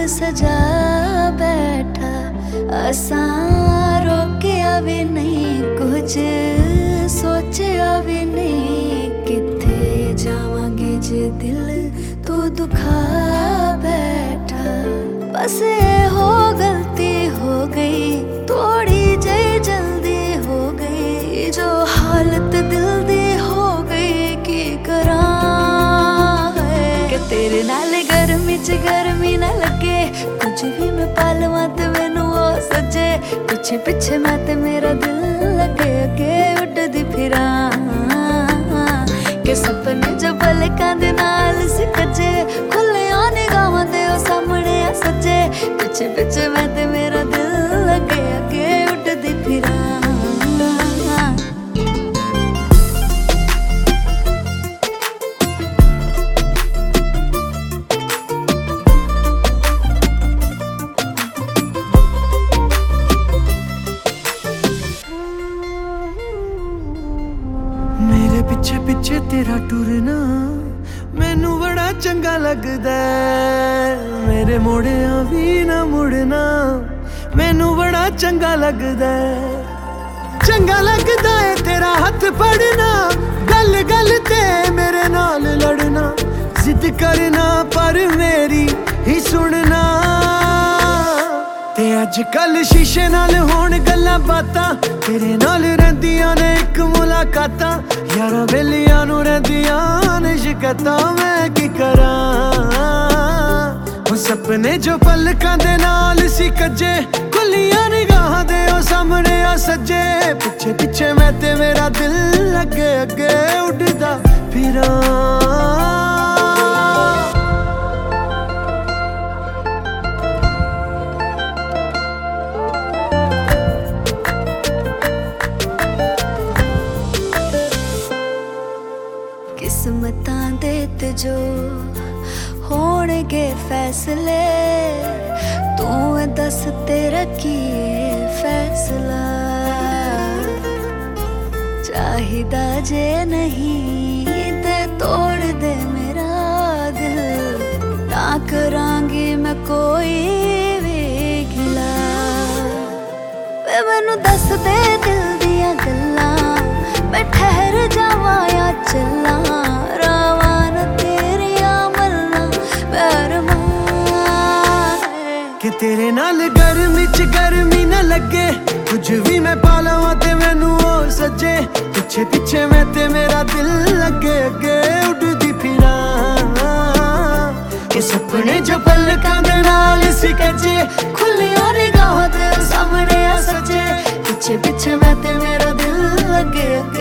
सजा बैठा, असा रोकिया भी नहीं, कुछ सोचिया भी नहीं। किथे जावांगे जे दिल तू दुखा बैठा। बस ये हो गलती हो गई, थोड़ी जे जल्दी हो गई, जो हालत दिल दी हो गई की करा है। कि तेरे नाल गर्मी च गर्मी ना लगे, कुछ भी मैं पालवा ते मैनू वो सजे। पिछे पिछे मैं ते मेरा दिल लगे अगे उड़दी फिरा। के सपने जो पलकां दे नाल सिकजे, खुलिया निगाहां दे ओ सामने आ सजे। पिछे पिछे मैं ते मेरा दिल लगे अगे उड़दी फिरा। मेरे पिछे पिछे तेरा टुरना मैनू बड़ा चंगा लगदा है। मेरे मोड़िया भी ना मुड़ना मैनू बड़ा चंगा लगदा है। चंगा लगदा है तेरा हथ फड़ना, गल गल ते मेरे नाल लड़ना। जिद करना पर मेरी ही सुनना। ते अजकल शीशे नाल होण गल्लां बातां, तेरे नाल रहिंदियां ने इक मुलाकातां। यारां बेलियां नूं रहिंदियां ने शिकायतां, मैं की करां। वो सपने जो पलकां दे नाल सी कज्जे, खुलियां निगाहां दे ओ सामने आ सज्जे। पिछे पिछे मैं ते मेरा दिल अगे अगे उड़दा फिरां। किस्मतां दे ते जो होणगे फैसले, तू दस तेरा की फैसला। चाहिदा जे नहीं ते तोड़ दे मेरा दिल, ना करांगी मैं कोई भी गिला। वे मैनू दस दे दिल दियां गल्लां, मैं ठहर जावां या चला। कि तेरे नाल गर्मी च गर्मी ना लगे, कुछ भी मैं पालवा ते मैनू ओ सजे। पिछे पिछे मैं ते मेरा दिल लगे अगे उड़दी फिरा। कि सपने जो पलकां दे नाल सी कजे, खुलियां निगाहां दे सामने आ सजे। पिछे पिछे मैं ते मेरा दिल लगे अगे